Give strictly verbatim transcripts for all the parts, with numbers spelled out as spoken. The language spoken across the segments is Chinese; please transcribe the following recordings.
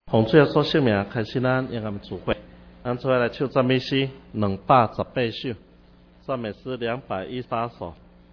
洪主耶稣圣名开始咱应该聚会，咱出来唱赞美诗两百十八首，赞美诗两百一十八首。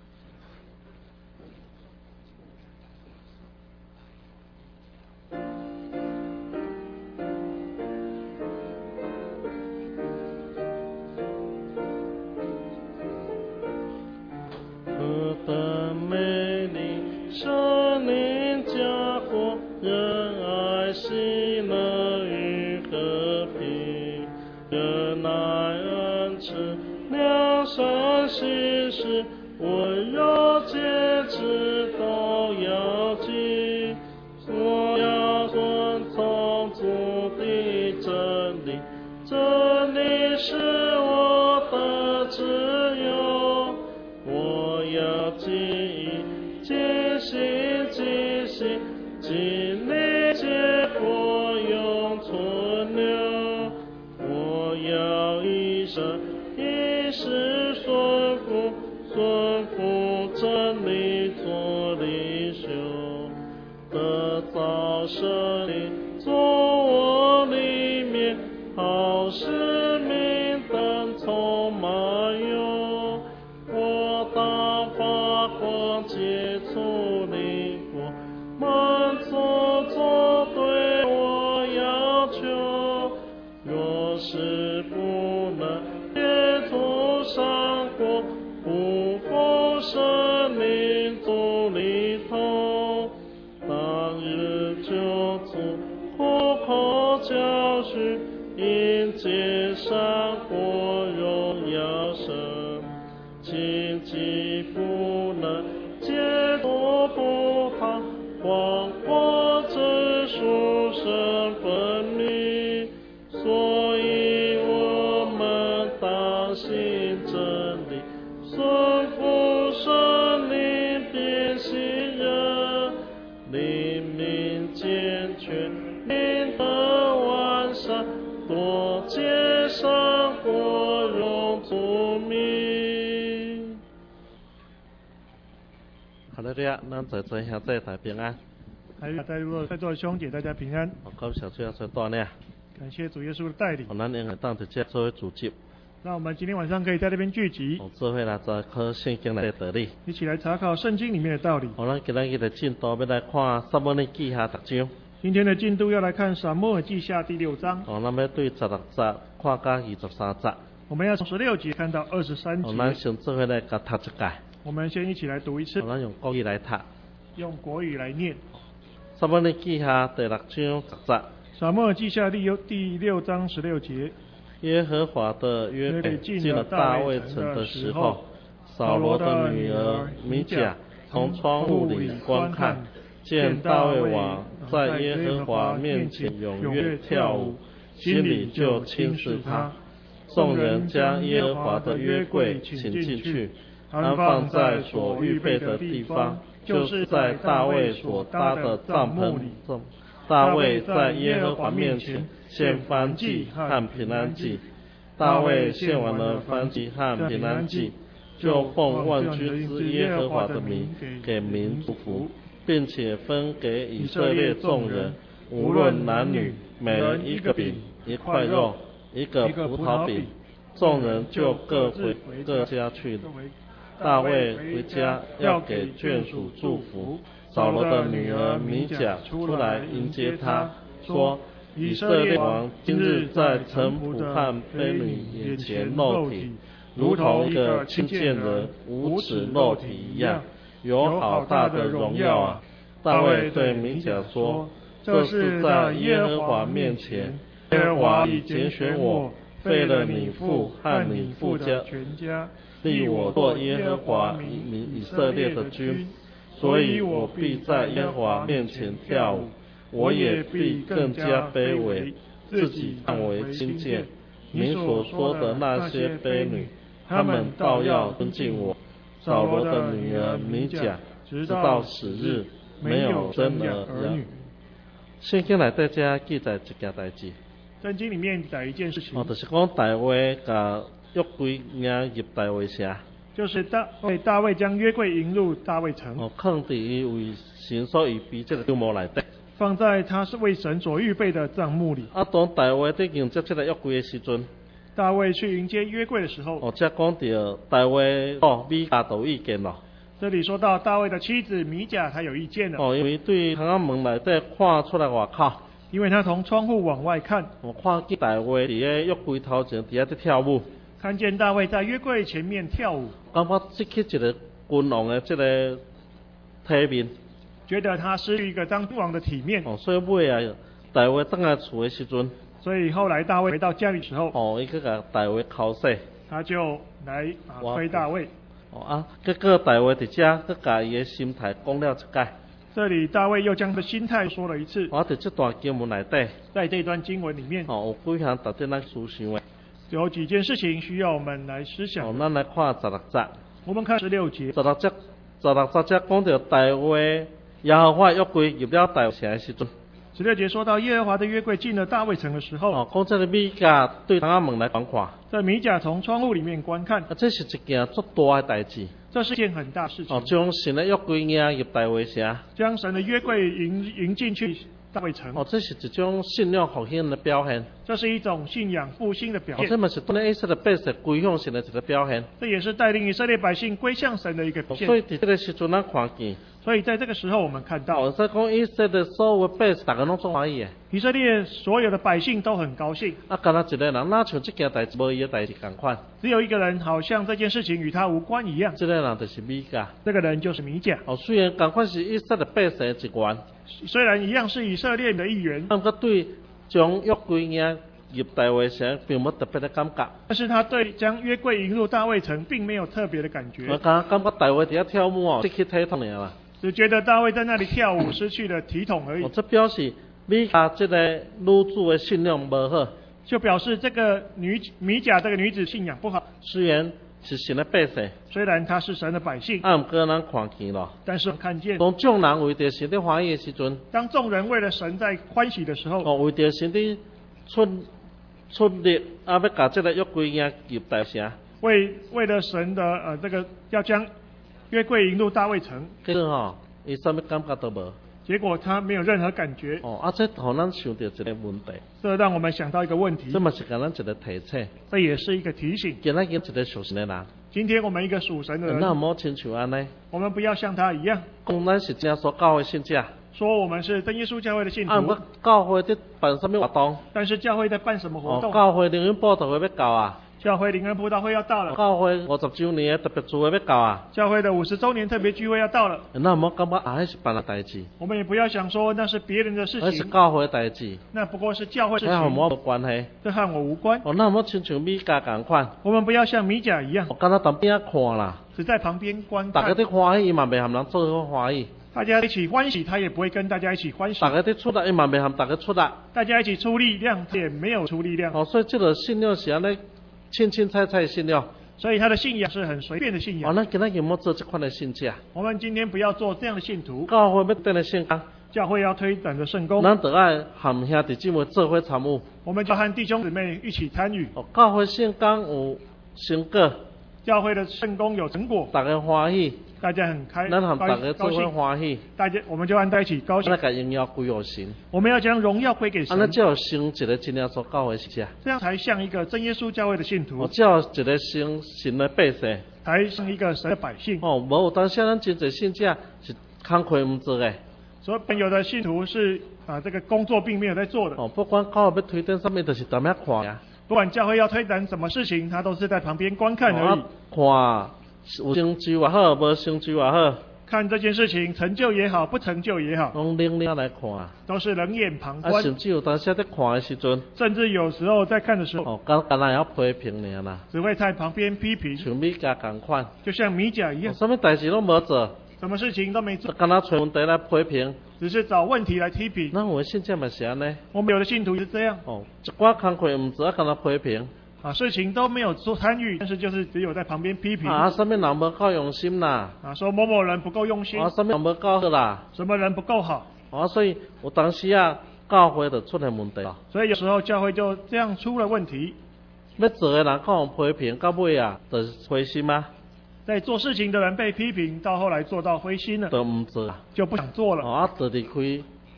何等美丽，生灵家国，仁爱喜乐与和平，仁爱恩慈，良善信实，温柔节制都要记。我要遵从主的真理，真理是我的自由。我要记忆，尽心尽心，尽力结果永存留。我要一生一世顺服，顺服真理做领袖，得造生灵做我里面，好使命灯充满有。我当发光接触灵火，满足主对我要求。若是不能接触上果，不奉生命主里头，当日就主苦口教训，迎接上果荣耀神。荆棘不能结果不好，黄果子树生分明。所以我们当信真理，顺服生灵变形人，灵命健全，灵德完善，多结上果荣主名。哈利路亚，咱在座兄弟大平安。 还有在座在座的兄姐，大家平安。 我感谢主耶稣带领， 感谢主耶稣的带领。 我咱应该当在这作为主接。 那我们今天晚上可以在这边聚集， 我智慧来查考圣经来道理， 一起来查考圣经里面的道理。 我咱今日的进度要来看撒母耳记下六章。 今天的进度要来看撒母耳记下第六章。 我咱要对十六节看到二十三节。 我们要从十六节看到二十三节。 我咱先智慧来甲读一届。 我们先一起来读一次。 我咱用国语来读。 用国语来念。 撒母耳记下第六章十节。 撒母耳记下第六第六章十六节。 耶和华的约柜进了大卫城的时候，扫罗的女儿米甲从窗户里观看，见大卫王在耶和华面前踊跃跳舞，心里就轻视他。众人将耶和华的约柜请进去，安放在所预备的地方，就是在大卫所搭的帐篷里。大卫在耶和华面前献燔祭和平安祭。大卫献完了燔祭和平安祭，就奉万军之耶和华的名给民祝福，并且分给以色列众人，无论男女，每人一个饼，一块肉，一个葡萄饼。众人就各回各家去了。大卫回家要给眷属祝福。扫罗的女儿米甲出来迎接他，说：以色列王今日在臣仆和婢女眼前露体，如同一个轻贱人无耻露体一样，有好大的荣耀啊！大卫对米甲说：这是在耶和华面前，耶和华已拣选我，废了你父和你父家全家， 立我做耶和华民以色列的君。所以我必在耶和华面前跳舞，我也必更加卑微，自己看为轻贱。你所说的那些婢女，她们倒要尊敬我。扫罗的女儿米甲，直到死日没有生儿女。圣经内底遮记载一件代志。 圣经里面讲一件事情。 哦，就是讲大卫甲约柜领入大卫城。 就是大卫大卫将约柜引入大卫城。 哦，放伫伊为神所预备这个帐幕内底。 放在他是为神所预备的帐幕里。 啊，当大卫在迎接这个约柜的时阵， 大卫去迎接约柜的时候， 哦，才讲到大卫哦，米甲都有意见咯。 这里说到大卫的妻子米甲，她有意见了。 哦，因为对窗仔门内底看出来外口， 因为他从窗户往外看， 我看见大卫伫个约柜头前伫遐在跳舞， 看见大卫在约柜前面跳舞， 感觉失去一个君王的这个体面。 觉得他失去一个当君王的体面。 哦，所以尾啊，大卫倒来厝的时阵， 所以后来大卫回到家里的时候， 哦，伊去甲大卫敲死， 他就来啊推大卫。 哦啊，结果大卫伫遮，佮甲伊的心态讲了一解。 这里大卫又将他的心态说了一次。 我伫这段经文内底， 在这段经文里面， 哦，有几项值得咱思想的。 有几件事情需要我们来思想。 哦，咱来看十六节。 我们看十六节。 十六节，十六节则讲到大卫耶和华约柜入了大卫城的时阵。 十六节说到耶和华的约柜进了大卫城的时候， 哦，讲这个米甲对窗仔门来观看。 在米甲从窗户里面观看。 啊，这是一件足大的代志。 这是件很大事情。 哦，将神的约柜迎入大卫城。 将神的约柜迎迎进去大卫城。 哦，这是一种信仰复兴的表现。 这是一种信仰复兴的表现。 哦，这嘛是对以色列百姓归向神的一个表现。 这也是带领以色列百姓归向神的一个表现。 所以在这个时阵，咱看见。 所以在这个时候，我们看到， 哦，所以讲以色列所有百姓，大家拢做欢喜的。 以色列所有的百姓都很高兴。 啊，敢若一个人，哪像这件代志无伊的代志共款。 只有一个人，好像这件事情与他无关一样。 这个人就是米甲。 这个人就是米甲。 哦，虽然共款是以色列百姓的一员， 虽然一样是以色列的一员， 但佮对将约柜迎入大卫城，并无特别的感觉。 但是他对将约柜引入大卫城，并没有特别的感觉。 我感感觉大卫伫遐跳舞哦，失去体统尔啦。 只觉得大卫在那里跳舞，失去了体统而已。 哦，这表示米甲这个女子的信仰无好， 就表示这个女米甲这个女子信仰不好。 虽然是神的百姓， 虽然她是神的百姓， 啊，毋过咱看见咯。 但是我们看见， 当众人为着神的欢喜的时阵， 当众人为了神在欢喜的时候， 哦，为着神的出出力，啊，要甲这个约柜迎入大城， 为为了神的呃这个要将约柜引入大卫城， 结果吼，伊啥物感觉都无。 结果他没有任何感觉。 哦，啊，这互咱想到一个问题。 这让我们想到一个问题。 这嘛是给咱一个提醒。 这也是一个提醒。 今仔日一个属神的人。 今天我们一个属神的人。 那莫亲像安尼。 我们不要像他一样。 讲咱是正所教会信者。 说我们是真耶稣教会的信徒。 啊，我教会在办什么活动？ 但是教会在办什么活动？ 哦，教会灵恩布道会要到啊。 教会灵恩布道会要到了。 教会五十周年的特别聚会要到啊。 教会的五十周年特别聚会要到了。 那莫感觉啊，迄是别人代志。 我们也不要想说那是别人的事情。 那是教会代志。 那不过是教会事情。 那和我无关系。 这和我无关。 哦，那莫亲像米甲共款。 我们不要像米甲一样。 我敢若当边仔看啦。 只在旁边观看。 大家伫欢喜，伊嘛袂含人做伙欢喜。 大家一起欢喜，他也不会跟大家一起欢喜。 大家伫出力，伊嘛袂含大家出力。 大家一起出力量，他也没有出力量。 哦，所以这个信仰是安尼，轻轻彩彩的信仰。 所以他的信仰是很随便的信仰。 哦，咱今仔日莫做这款的信者。 我们今天不要做这样的信徒。 教会要等的圣工。 教会要推展的圣工。 咱得爱含兄弟姊妹做伙参与。 我们就和弟兄姊妹一起参与。 哦，教会圣工有成果。 教会的圣工有成果。 大家欢喜。 大家很开， 咱和大家做伙欢喜， 大家我们就按在一起高兴。 咱把荣耀归给神， 我们要将荣耀归给神。 啊，那叫成一个真正所教会的者， 这样才像一个真耶稣教会的信徒。 哦，叫一个成神的百姓， 才像一个神的百姓。 哦，无有当时咱真侪信者是工课唔做的。 所以本有的信徒是啊，这个工作并没有在做的。 哦，不管教会要推展什么，就是在那看呀。 不管教会要推展什么事情，他都是在旁边观看而已。 哦、看有成就也好，无成就也好。 看这件事情成就也好，不成就也好， 拢冷眼来看， 都是冷眼旁观。 啊，甚至有当时在看的时阵， 甚至有时候在看的时候， 哦，干干那要批评尔啦， 只会在旁边批评， 像米甲共款， 就像米甲一样， 什么代志拢无做， 什么事情都没做， 干那找问题来批评， 只是找问题来批评。 那我的信者嘛是安尼， 我们有的信徒是这样， 哦，一寡工课唔做，干那批评。 啊，事情都没有做参与，但是就是只有在旁边批评。 啊，什么人无够用心啦？ 啊，说某某人不够用心。 啊，什么人无够好啦？ 什么人不够好？ 啊，所以有当时啊，教会就出现问题。 所以有时候教会就这样出了问题。 要做的人讲批评，到尾啊，就是灰心啊。 在做事情的人被批评，到后来做到灰心了， 就唔做， 就不想做了。 啊，就离开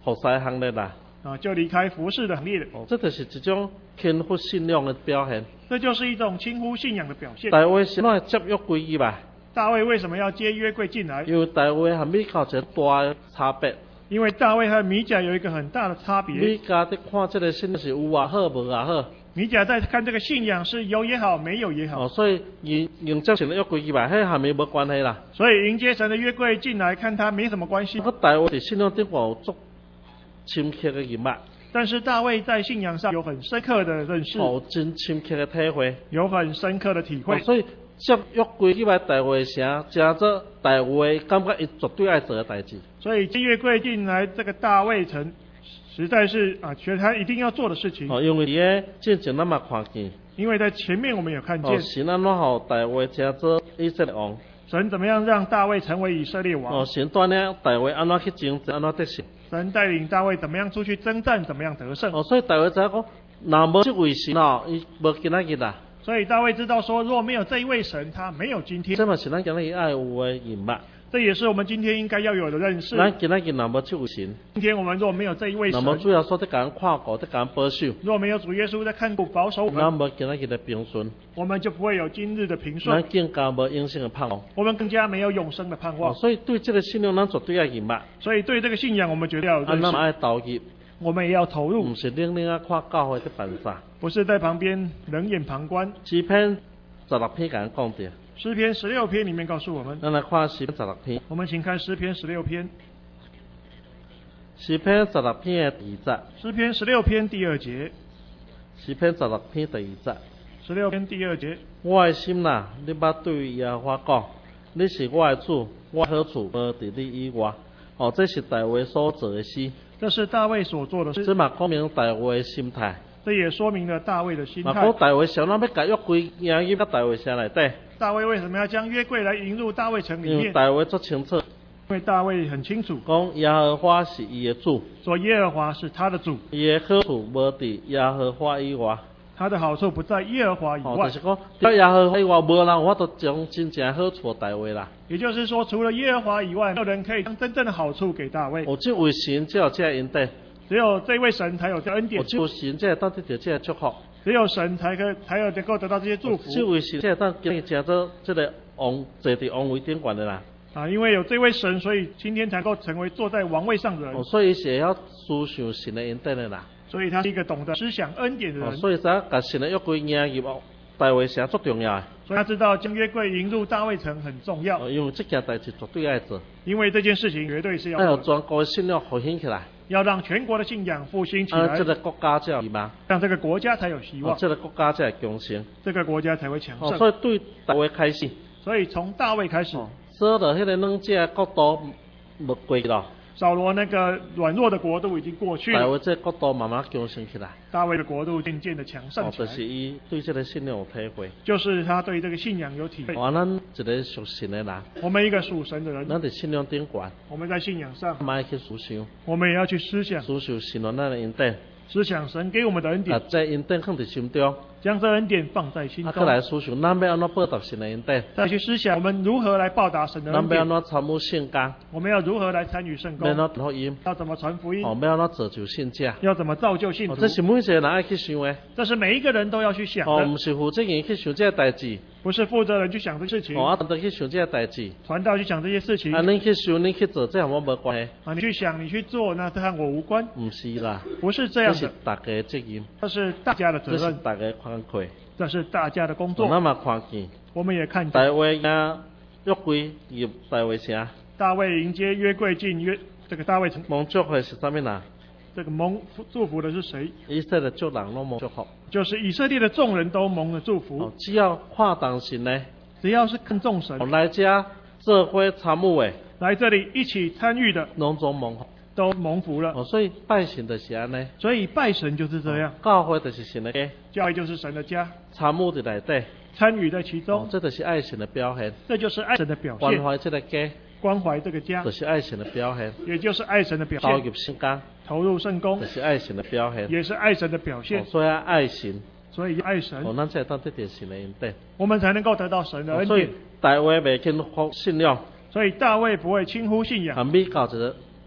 服侍行列啦。 啊，就离开服侍的行列了。 哦，这就是一种轻忽信仰的表现。 这就是一种轻忽信仰的表现。 大卫是哪接约柜入来？ 大卫为什么要接约柜进来？ 因为大卫和米甲有一个大的差别。 因为大卫和米甲有一个很大的差别。 米甲在看这个信仰是有也好，无也好。 米甲在看这个信仰是有也好，没有也好。 哦，所以迎迎接神的约柜入来，迄和咪无关系啦。 所以迎接神的约柜进来，看他没什么关系。 个大卫在信仰顶有足深刻的认识。 但是大卫在信仰上有很深刻的认识， 有真深刻的体会， 有很深刻的体会。 哦、所以接约柜入来大卫城，真做大卫感觉伊绝对爱做的代志。 所以接约柜进来，这个大卫城实在是啊，觉得他一定要做的事情。 哦，因为伫进前咱嘛看见， 因为在前面我们有看见， 哦，神安怎互大卫真做以色列王。 神怎么样让大卫成为以色列王？ 哦，神带领大卫安怎去征战，安怎得胜。 神带领大卫怎么样出去征战，怎么样得胜。 哦，所以大卫知影讲，若无这位神哦，伊无今仔日啦。 所以大卫知道说，若没有这一位神，他没有今天。 这嘛是咱今仔日爱有的认识。 这也是我们今天应该要有的认识。 咱今仔日若无这位神， 今天我们若没有这一位神， 若无主要说在甲咱看顾，在甲咱保守， 若没有主耶稣在看顾保守我们， 咱无今仔日的平顺， 我们就不会有今日的平顺。 咱更加无永生的盼望， 我们更加没有永生的盼望。 哦、所以对这个信仰，咱绝对要认识。 所以对这个信仰，我们绝对要有认识。 咱爱投入， 我们也要投入， 不是冷冷啊看教会的办法， 不是在旁边冷眼旁观。 诗篇十六篇甲咱讲的。 诗篇十六篇里面告诉我们， 咱来看诗篇十六篇。 我们请看诗篇十六篇。 诗篇十六篇的第二节。 诗篇十六篇第二节。 诗篇十六篇第二节。 十六篇第二节。 我的心呐，你捌对耶和华讲，你是我的主，我何处无伫你以外？哦，这是大卫所做的诗。 这是大卫所做的诗。 这嘛讲明大卫的心态。 这也说明了大卫的心态。 嘛讲大卫想咱要甲约柜迎入到大卫城内底。 大卫为什么要将约柜来引入大卫城里面？ 因为大卫足清楚。 因为大卫很清楚， 讲耶和华是伊的主， 说耶和华是他的主， 伊的好处无伫耶和华以外。 他的好处不在耶和华以外。 哦，就是讲在耶和华以外，无人有法度将真正的好处给大卫啦。 也就是说，除了耶和华以外，没有人可以将真正的好处给大卫。 哦，这位神才有这个恩典。 只有这位神才有这恩典。 哦，这位神才会当得到这个祝福。 只有神才可才有能够得到这些祝福。 哦、这位神才会当今日成做这个王坐伫王位顶悬的啦。 啊，因为有这位神，所以今天才能够成为坐在王位上的人。 哦，所以是要思想神的恩典的啦。 所以他是一个懂得思想恩典的人。 哦，所以才把神的约柜迎入大卫城足重要的。 所以他知道将约柜引入大卫城很重要。 哦，因为这件代志绝对爱做。 因为这件事情绝对是要做。 要全国的信仰复兴起来。 要让全国的信仰复兴起来。 啊，这个国家才有希望。 让这个国家才有希望。 哦，这个国家才会强盛。 这个国家才会强盛。 哦，所以对大卫开始。 所以从大卫开始。 哦，扫罗迄个两只国度没过去了。 扫罗那个软弱的国度已经过去了。 大卫这国度慢慢强盛起来。 大卫的国度渐渐的强盛起来。 哦，就是伊对这个信仰有体会。 就是他对这个信仰有体会。 哦，咱一个属神的人。 我们一个属神的人。 咱伫信仰顶悬。 我们在信仰上。 买去思想。 我们也要去思想。 思想神咱的恩典。 思想神给我们的恩典。 把这恩典放在心中。 将这恩典放在心中。 啊，再来思想，咱要安怎报答神的恩典？ 再去思想我们如何来报答神的恩典。 咱要安怎参与圣工？ 我们要如何来参与圣工？ 要安怎传福音？ 要怎么传福音？ 哦，要安怎造就信者？ 要怎么造就信徒？ 哦，这是每一个人爱去想的。 这是每一个人都要去想的。 哦，不是负责人去想这个代志。 不是负责人去想这事情。 哦，啊，传道去想这个代志。 传道去想这些事情。 啊，你去想，你去做，这和我无关系。 啊，你去想，你去做，那这和我无关。 不是啦。 不是这样的。 这是大家的责任。 这是大家的责任。 这是大家的慷慨。 这是大家的工作。 咱嘛看见。 我们也看见。 大卫迎约柜入大卫城。 大卫迎接约柜进约这个大卫城。 蒙祝福的是啥物人？ 这个蒙祝福的是谁？ 以色列众人都蒙祝福。 就是以色列的众人都蒙了祝福。 哦，只要看重神呢， 只要是看重神， 哦、来这做伙参与的， 来这里一起参与的， 拢总蒙福。 都蒙福了。 哦，所以拜神就是安尼。 所以拜神就是这样。 哦、教会就是神的家。 教会就是神的家。 参与在内底。 参与在其中。 哦，这就是爱神的表现。 这就是爱神的表现。 关怀这个家。 关怀这个家。 就是爱神的表现。 也就是爱神的表现。 投入圣工。 投入圣工。 就是爱神的表现。 也是爱神的表现。 哦、所以爱神。 所以爱神。 哦，咱才当得到神的恩典。 我们才能够得到神的恩典。 哦、所以大卫袂轻忽信仰。 所以大卫不会轻忽信仰。 和米甲一个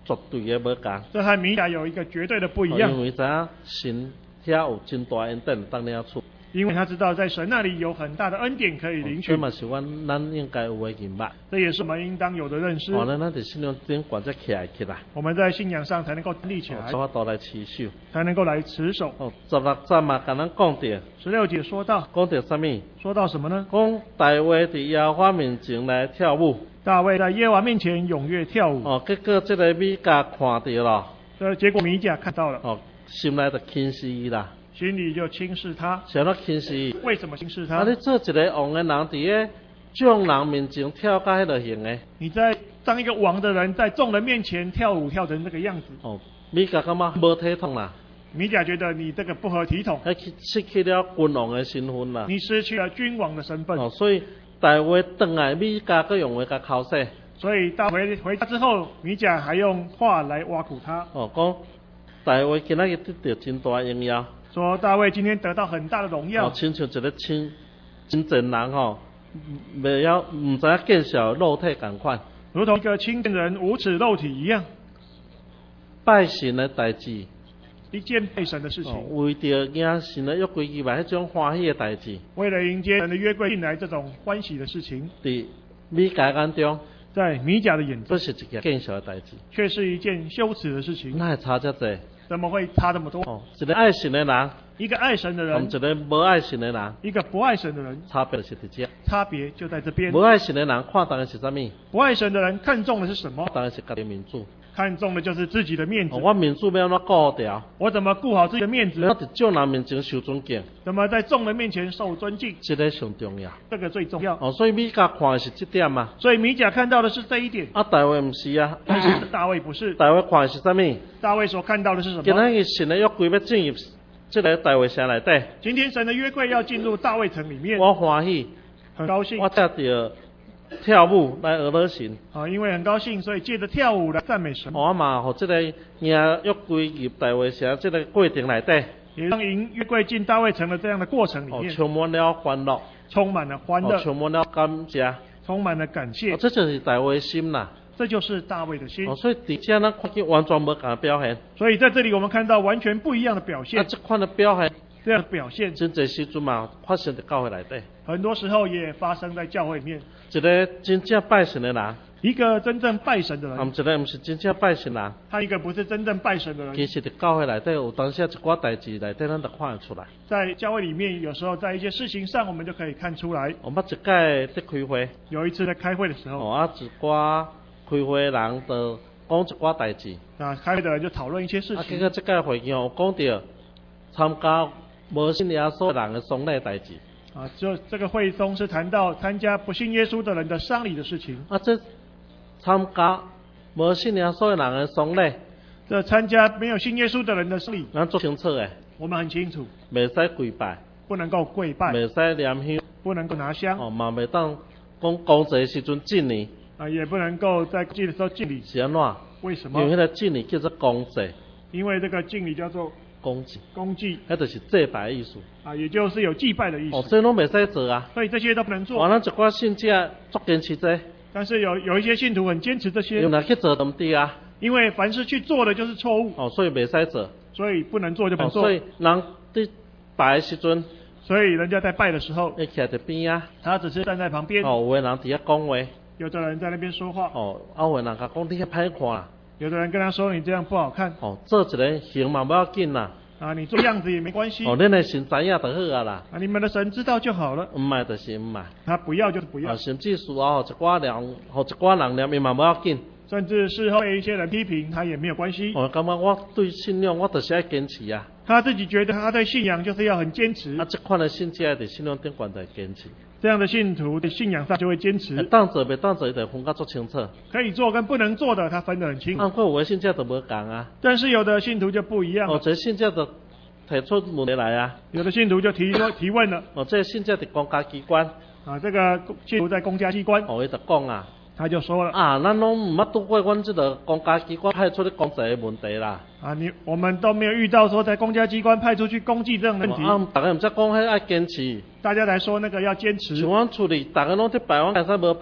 绝对嘅无共。 这和米甲有一个绝对的不一样， 因为知影神遐有真大恩典当领出。 因为他知道在神那里有很大的恩典可以领取， 这嘛是阮咱应该有嘅认识。 这也是我们应当有的认识。 哦，咱咱伫信仰顶管才起来起来。 我们在信仰上才能够立起来， 哦，法度来持守， 才能够来持守。 哦，十六章嘛，甲咱讲到， 十六节说到， 讲到什么？ 说到什么呢？ 讲大卫伫耶和华面前来跳舞。 大卫在耶和华面前踊跃跳舞。 哦，结果这个米甲看到了。 这结果米甲看到了。 哦，心内就轻视伊啦。 心里就轻视他。 想要轻视伊？ 为什么轻视他？ 啊，你做一个王的人，伫个众人面前跳到迄落型的。 你在当一个王的人，在众人面前跳舞跳成这个样子。 哦，米甲感觉无体统啦。 米甲觉得你这个不合体统。 迄失去了君王的身份啦。 你失去了君王的身份。 哦，所以大卫转来，米甲佮用话甲口说。 所以大回回家之后，米甲还用话来挖苦他。 哦，讲大卫今仔日得到真大荣耀。 说大卫今天得到很大的荣耀。 哦，亲像一个亲真正人吼，未晓唔知影见笑肉体共款。 如同一个亲近人无耻肉体一样。 拜神的代志， 一件拜神的事情。 哦、为着迎神的约柜进来，迄种欢喜的代志。 为了迎接神的约柜进来，这种欢喜的事情。 伫米甲眼中， 在米甲的眼中， 这是一件见笑的代志， 却是一件羞耻的事情。 哪会差遮济？ 怎么会差这么多？ 哦，一个爱神的人， 一个爱神的人， 同一个无爱神的人， 一个不爱神的人， 差别是伫遮。 差别就在这边。 无爱神的人看重的是啥物？ 不爱神的人看重的是什么？ 当然是家己面子。 看重的就是自己的面子。 哦、我面子要安怎顾掉？ 我怎么顾好自己的面子？ 我伫众人面前受尊敬。 怎么在众人面前受尊敬？ 这个上重要。 这个最重要。 哦，所以米甲看的是这点嘛。 所以米甲看到的是这一点。 啊，大卫唔是啊。 但是大卫不是。 大卫看的是啥物？ 大卫所看到的是什么？ 今仔日神的约柜要进入这个大卫城内底。 今天神的约柜要进入大卫城里面。 我欢喜， 很高兴。 我才着跳舞来俄罗神。 啊，因为很高兴，所以借着跳舞来赞美神。 我嘛，互这个迎约柜入大卫城这个过程内底， 也让迎约柜进大卫城的这样的过程里面， 哦，充满了欢乐， 充满了欢乐， 哦，充满了感谢， 充满了感谢。 哦，这就是大卫的心啦。 这就是大卫的心。 哦，所以伫遮咱看见完全无共的表现。 所以在这里我们看到完全不一样的表现。 啊，这款的表现， 这样的表现， 真侪时阵嘛发生在教会内底。 很多时候也发生在教会里面。 一个真正拜神的人， 一个真正拜神的人， 啊，一个唔是真正拜神人， 他一个不是真正拜神的人。 其实伫教会内底有当时一寡代志内底，咱就看得出来。 在教会里面，有时候在一些事情上，我们就可以看出来。 我捌一届在开会， 有一次在开会的时候， 哦，啊，一寡开会的人就讲一寡代志。 那开会的人就讨论一些事情。 啊，结果这届会议哦，讲到参加无信耶稣人的丧礼代志。 啊，就这个会中是谈到参加不信耶稣的人的丧礼的事情。 啊，这参加无信耶稣的人的丧礼， 这参加没有信耶稣的人的丧礼， 咱做清楚诶。 我们很清楚， 袂使跪拜， 不能够跪拜， 袂使念香， 不能够拿香， 哦，嘛袂当讲公祭时阵敬礼， 啊，也不能够在祭的时候敬礼。 是安怎？ 为什么？ 因为迄个敬礼叫做公祭。 因为这个敬礼叫做公祭， 公祭， 迄就是祭拜的意思。 啊，也就是有祭拜的意思。 哦，所以拢袂使做啊。 所以这些都不能做。 完了，一寡信者足坚持这。 但是有有一些信徒很坚持这些。 用来去做都唔对啊。 因为凡是去做的就是错误。 哦，所以袂使做。 所以不能做就不能做。 哦、所以人伫拜的时阵， 所以人家在拜的时候， 会徛在边啊。 他只是站在旁边。 哦，有的人伫遐讲话。 有的人在那边说话。 哦，啊有的人甲讲你遐歹看啦。 有的人跟他说你这样不好看。 哦，做一个形嘛不要紧啦。 啊，你做样子也没关系。 哦，恁的神知影就好啊啦。 啊，你们的神知道就好了。 唔买就是唔买。 他不要就是不要。 啊，甚至事后一寡人，互一寡人念伊嘛不要紧。 甚至事后被一些人批评，他也没有关系。 我感觉我对信仰，我就是爱坚持啊。 他自己觉得他对信仰就是要很坚持。 啊，这款的信者在信仰顶管在坚持。 这样的信徒在信仰上就会坚持。 当做袂当做，得分甲足清楚。 可以做跟不能做的，他分得很清。 按过有的信者就无共啊。 但是有的信徒就不一样了。 哦，这信者就提出问题来啊。 有的信徒就提说提问了。 哦，这信者伫公家机关。 啊，这个信徒在公家机关。 哦，伊就讲啊。 他就说了啊，咱拢唔捌拄过阮这个公家机关派出的公祭的问题啦。 啊，你我们都没有遇到说在公家机关派出去公祭这种问题。 啊，大家唔知讲迄爱坚持。 大家来说那个要坚持。 像阮厝里，大家拢去拜，阮会使无拜。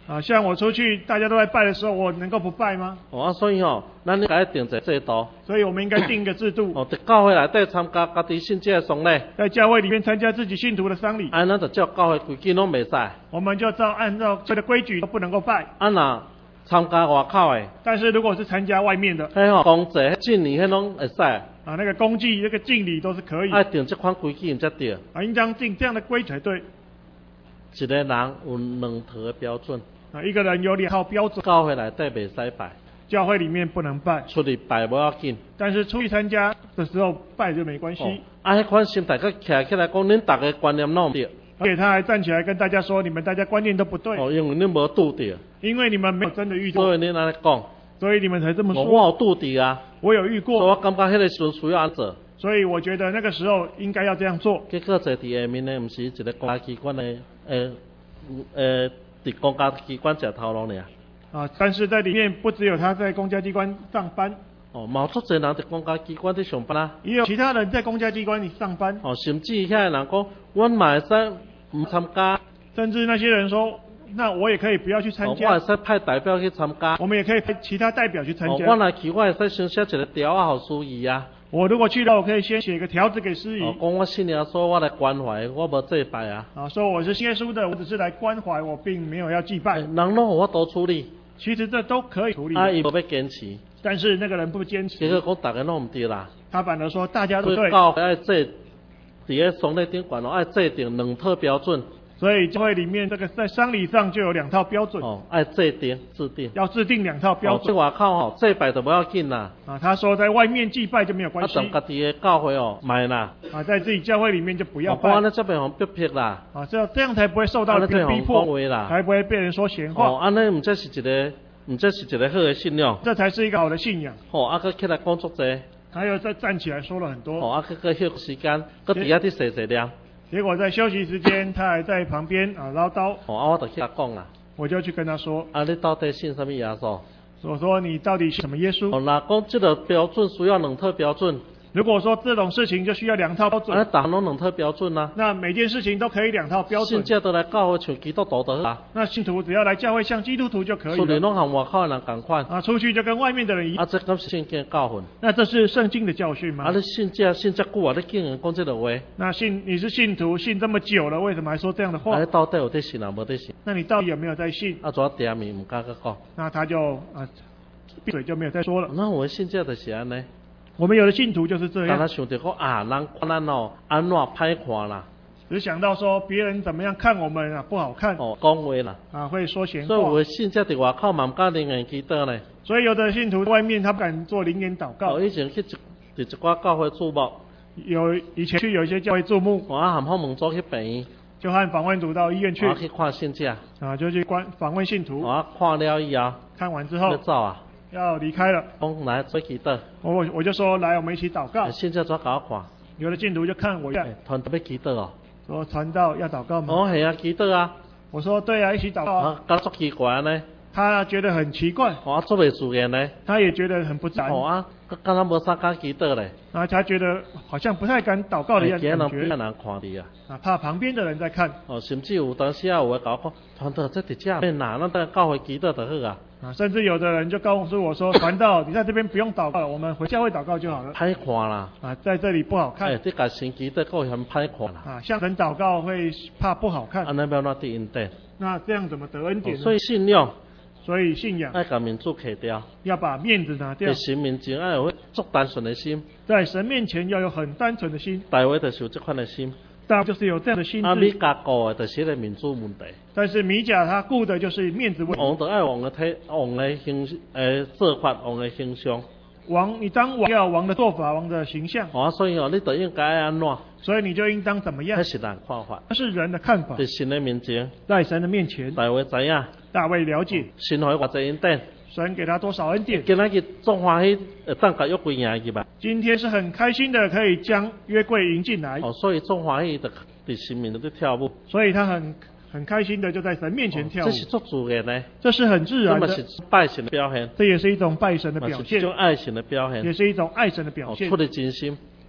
啊，像我出去大家都在拜的时候，我能够不拜吗？ 哦啊，所以吼、哦，咱应该定一个制度。 所以我们应该定一个制度。 哦，在教会内底参加家己信者的丧礼， 在教会里面参加自己信徒的丧礼， 安咱就照教会规矩拢袂使。 我们就照按照这个规矩都不能够拜。 啊若参加外口的， 但是如果是参加外面的， 迄吼公祭、迄敬礼，迄拢会使。 啊，那个公祭、那个敬礼都是可以。 爱定这款规矩才对。 啊，应当定这样的规矩才对。 一个人有两套的标准。 啊，一个人有两套标准。 教会内底袂使拜， 教会里面不能拜， 出去拜无要紧。 但是出去参加的时候拜就没关系。 哦、啊，迄款心态，佮徛起来讲，恁大家观念拢对。 而且他还站起来跟大家说，你们大家观念都不对。 哦，因为恁无拄着。 因为你们没有真的遇过。 所以恁安尼讲。 所以你们才这么说。 我有拄着啊。 我有遇过。 所以我感觉迄个时阵需要安做。 所以我觉得那个时候应该要这样做。 结果坐伫下面的，毋是一个公家机关的，诶、呃，伫公家机关食头路尔。 啊，但是在里面不只有他在公家机关上班。 哦，嘛有足侪人伫公家机关伫上班啊。 也有其他人在公家机关里上班。 哦，甚至遐个人讲，阮嘛会使唔参加。 甚至那些人说，那我也可以不要去参加。 哦、我会使派代表去参加。 我们也可以派其他代表去参加。 哦、我来去，我会使先写一个条啊，互司仪啊。 我如果去了，我可以先写一个条子给司仪。 哦，讲我信耶稣，我来关怀，我无祭拜啊。 啊，说我是信耶稣的，我只是来关怀，我并没有要祭拜。 人拢互我多处理。 其实这都可以处理。 啊，伊无要坚持。 但是那个人不坚持。 结果讲大家拢唔对啦。 他反而说大家都对。 教会爱制，伫个丧礼顶悬哦，爱制定两套标准。 所以教会里面这个在丧礼上就有两套标准。 哦，爱制定制定。 要制定两套标准。 哦，外口吼祭拜就不要紧啦。 啊，他说在外面祭拜就没有关系。 啊，在家己的教会哦，买啦。 啊，在自己教会里面就不要拜。 哦，安尼才袂互逼迫啦。 啊，这这样才不会受到别人逼迫，才不会被人说闲话。 哦，安尼唔则是一个，唔则是一个好的信仰。 这才是一个好的信仰。 哦，啊，佮起来工作者。 还有再站起来说了很多。 哦，啊，佮佮休时间，佮伫遐伫细细念。 结果在休息时间，他还在旁边啊唠叨。 哦，啊，我就去他讲啦。 我就去跟他说。 啊，你到底信什么耶稣？ 我说你到底信什么耶稣？ 哦，那讲这个标准需要两套标准。 如果说这种事情就需要两套标准， 那当然两套标准啊。 那每件事情都可以两套标准。 信者都来教会像基督徒就好。 那信徒只要来教会像基督徒就可以了。 出去拢和外口的人同款。 啊，出去就跟外面的人一样。 啊，这敢是圣经教训？ 那这是圣经的教训吗？ 啊，你信者信这久啊，你竟然讲这个话？ 那信你是信徒，信这么久了，为什么还说这样的话？ 啊，你到底有在信啊，无在信？ 那你到底有没有在信？ 啊，怎点名唔敢个讲？ 那他就啊闭嘴就没有再说了。 那我信者就是安尼。 我们有的信徒就是这样。 但他想着讲啊，人看咱哦，安怎歹看啦？ 只想到说别人怎么样看我们啊不好看。 哦，讲话啦。 啊，会说闲话。 所以有的信者伫外口嘛唔敢灵言祈祷呢。 所以有的信徒外面他不敢做灵言祷告。 哦，以前去一伫一寡教会注目。 有以前去有一些教会注目。 我啊，含访问组去病院。 就和访问组到医院去。 我去看信者。 啊，就去观访问信徒。 我看了以后。 看完之后。 要走啊。 要离开了。 讲来做祈祷。 我我就说来，我们一起祷告。 信者怎搞看？ 有的信徒就看我一下。 传道要祈祷哦。 说传道要祷告吗？ 哦，系啊，祈祷啊。 我说对啊，一起祷告啊。 啊，足奇怪呢。 他觉得很奇怪。 哦，做袂自然呢。 他也觉得很不自然。 哦啊，敢若无啥敢祈祷咧。 啊，他觉得好像不太敢祷告的样子。 感觉。人人看你啊。 啊，怕旁边的人在看。 哦，甚至有当时啊，有诶甲我讲，传道在伫遮，变哪咱在教会祈祷就好啊。 啊，甚至有的人就告诉我说，传道，你在这边不用祷告了，我们回教会祷告就好了。 歹看啦。 啊，在这里不好看。 哎，这甲神祈祷够很歹看啦。 啊，向神祷告会怕不好看。 安尼要哪得恩典？ 那这样怎么得恩典呢？ 所以信仰。 所以信仰。 爱甲面子摕掉。 要把面子拿掉。 在神面前爱有足单纯的心。 在神面前要有很单纯的心。 大卫就是有这款的心。 大就是有这样的心智。 啊，米甲顾的就是个民主问题。 但是米甲他顾的就是面子问题。 王就爱王的体，王的形诶做法，王的形象。 王，你当王要王的做法，王的形象。 哦，所以哦，你就应该安怎？ 所以你就应当怎么样？ 那是人看法。 那是人的看法。 在神的面前。 在神的面前。 大卫知影。 大卫了解。 神给我这恩典。 神给他多少恩典？ 今仔日总欢喜，呃，当甲约柜迎去吧。 今天是很开心的，可以将约柜迎进来。 哦，所以总欢喜的伫神面前跳舞。 所以他很很开心的就在神面前跳舞。 哦、这是足自然的。 这是很自然的。 这是拜神的表现。 这也是一种拜神的表现。 是一种爱神的表现。 也是一种爱神的表现。 哦、出于真心。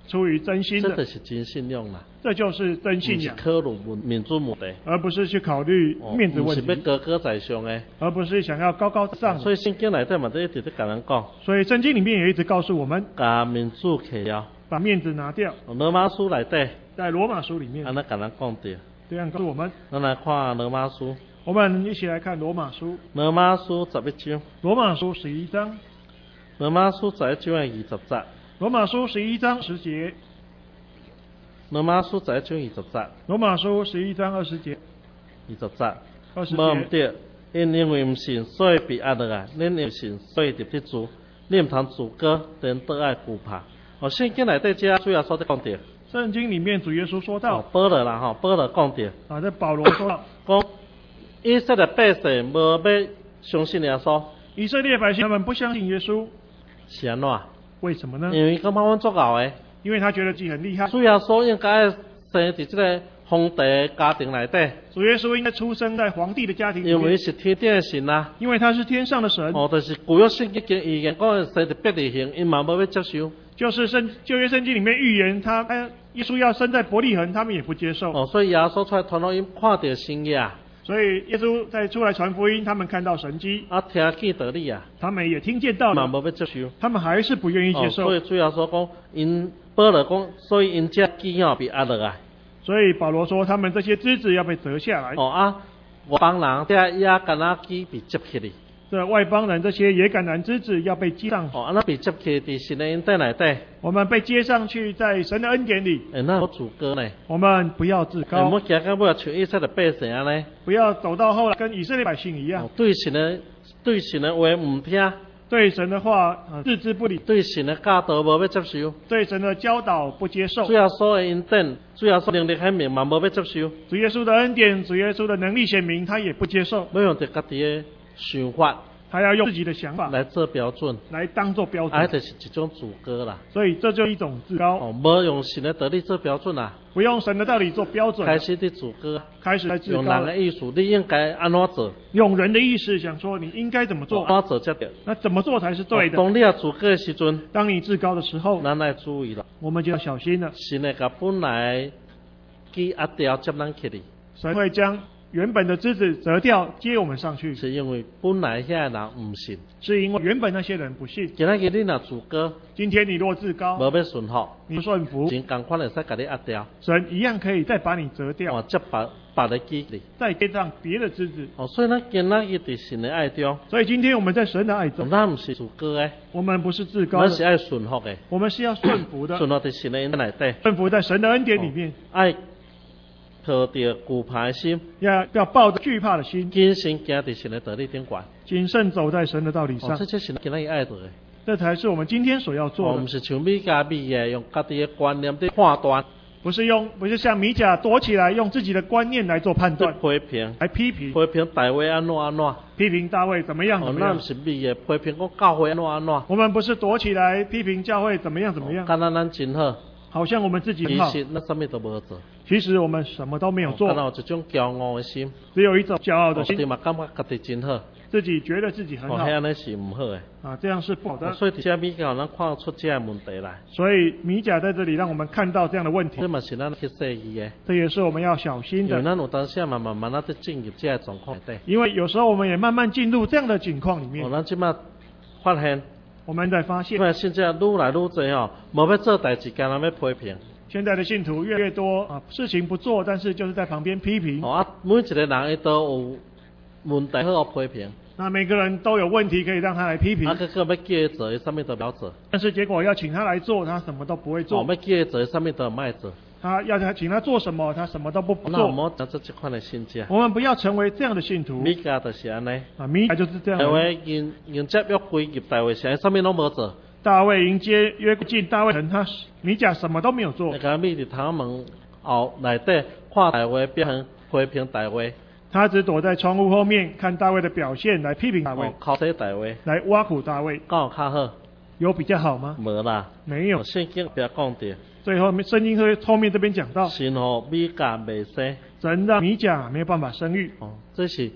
出于真心的， 这就是真信用啦。 这就是真信仰， 不是考虑民民主目的， 而不是去考虑面子问不是要题， 高高在上的。 而不是想要高高在上。 所以圣经内底嘛，都一直在跟人讲， 所以圣经里面也一直告诉我们， 把民主去掉。 把面子拿掉。 罗马书内底， 在罗马书里面安尼跟人讲着。 这样告诉我们。 咱来看罗马书。 我们一起来看罗马书。 罗马书十一章。 罗马书十一章。 罗马书十一章的二十节。 罗马书十一章十节。 罗马书十一章二十节。 罗马书十一章二十节。 二十节。 二十节。 无毋对，因因为毋信，所以被压落来；恁因信，所以入得主。你毋通自高，但得爱惧怕。哦，圣经内底遮主要所在讲着。 圣经里面主耶稣说到， 哦，保罗啦吼，保罗讲着。 啊，这保罗说到， 讲以色列百姓无要相信耶稣。 以色列百姓他们不相信耶稣， 是安怎？ 为什么呢？ 因为感觉阮足敖诶。 因为他觉得自己很厉害。 主耶稣应该生伫即个皇帝家庭内底。 主耶稣应该出生在皇帝的家庭里面。 因为是天顶的神啊。 因为他是天上的神。 哦，就是旧约圣经经预言讲生伫伯利恒，因嘛无要接受。 就是圣旧约圣经里面预言他，哎，耶稣要生在伯利恒，他们也不接受。 哦，所以耶稣出来传福音，看到神迹。 所以耶稣在出来传福音，他们看到神迹。 啊，听见道理啊。 他们也听见道理。 嘛无要接受。 他们还是不愿意接受。 哦，所以主耶稣讲，因保罗讲，所以因这枝哦被压落来。 所以保罗说，他们这些枝子要被折下来。 哦啊，外邦人这也橄榄枝被接起来。 这外邦人这些野橄榄枝子要被接上。 哦，安那被接起伫神的恩典内底。 我们被接上去，在神的恩典里。 哎，那有自高呢？ 我们不要自高。 我们行到尾像以色列百姓安尼。 不要走到后来跟以色列百姓一样。 哦，对神的对神的话唔听。 对神的话呃置之不理。 对神的教导无要接受。 对神的教导不接受。 主耶稣的恩典，主耶稣能力显明嘛无要接受。 主耶稣的恩典，主耶稣的能力显明，他也不接受。 要用着家己的想法。 他要用自己的想法来做标准， 来当做标准， 啊，就是一种自高啦。 所以这就是一种自高。 哦，无用神的道理做标准啦， 不用神的道理做标准， 开始的自高， 开始在自高， 用人的意思，你应该安怎做？ 用人的意识想说你应该怎么做？ 安怎做才对？ 那怎么做才是对的？ 当你要自高的时阵， 当你自高的时候， 咱要注意了， 我们就要小心了。 神会甲本来记压掉接咱起哩， 神会将原本的枝子折掉，接我们上去， 是因为本来遐人唔信， 是因为原本那些人不信。 今仔日你若自高， 今天你若自高， 无要顺服， 你顺服， 神共款会使甲你压掉， 神一样可以再把你折掉， 哦，接别别的记哩， 再接上别的枝子。 哦，所以咱今仔日伫神的爱中， 所以今天我们在神的爱中， 咱唔是自高的， 我们不是自高的， 咱是爱顺服的， 我们是要顺服的， 顺服伫神的恩典内底， 顺服在神的恩典里面， 爱抱着惧怕的心， 要要抱着惧怕的心， 谨慎行伫神的道理顶悬， 谨慎走在神的道理上。 哦，这就是今仔日爱做的， 这才是我们今天所要做的。 哦，唔是像米甲米的用家己的观念在判断， 不是用不是像米甲躲起来用自己的观念来做判断， 批评， 来批评， 批评大卫安怎安怎， 批评大卫怎么样怎么样。 哦，那唔是米的批评讲教会安怎安怎。 我们不是躲起来批评教会怎么样怎么样。 敢若咱真好， 好像我们自己很好， 其实咱什么都无做。 其实我们什么都没有做， 敢若有一种骄傲的心， 只有一种骄傲的心， 哦，嘛感觉家己真好， 自己觉得自己很好， 哦，迄安尼是唔好的。 啊，这样是不好的。 哦，所以伫遮米甲咱看出这样问题来。 所以米甲在这里让我们看到这样的问题， 这嘛是咱去说伊的， 这也是我们要小心的。 因为咱有当时嘛慢慢啊在进入这样状况内底。 因为有时候我们也慢慢进入这样的境况里面。 哦，咱即马发现， 我们在发现， 现在愈来愈多哦，无要做代志，干那要批评。 现在的信徒越来越多啊，事情不做，但是就是在旁边批评。 哦啊，每一个人伊都有问题好批评。 那每个人都有问题可以让他来批评。 啊，结果要叫伊做，伊啥物都不要做。 但是结果要请他来做，他什么都不会做。 哦，要叫伊做，伊啥物都唔爱做。 他要他请他做什么，他什么都不做。 那我们讲这这款的信者。 我们不要成为这样的信徒。 米甲就是安尼。 啊，米甲就是这样。 大卫迎迎接约柜入大卫城，啥物拢无做。 大卫迎接约进大卫城，他米甲什么都没有做。 那个米伫头门后内底看大卫表现批评大卫。 他只躲在窗户后面看大卫的表现来批评大卫， 哦，考试大卫， 来挖苦大卫。 敢有较好？ 有比较好吗？ 无啦， 没有。 圣经不要讲的。 最后圣经后面这边讲到， 神互米甲未生， 神让米甲没有办法生育。 哦，这是